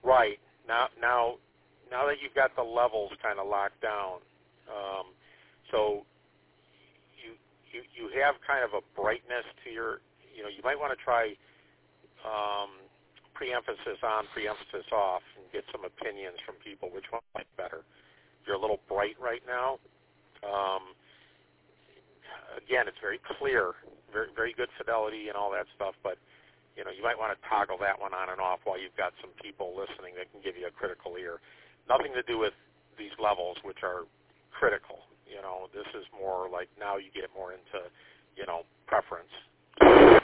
Right. Now that you've got the levels kind of locked down, so you have kind of a brightness to your, you might want to try pre-emphasis on, pre-emphasis off, and get some opinions from people, which one might be better. You're a little bright right now. Again, it's very clear, very, very good fidelity and all that stuff, but you might want to toggle that one on and off while you've got some people listening that can give you a critical ear. Nothing to do with these levels, which are critical. This is more like now you get more into, preference.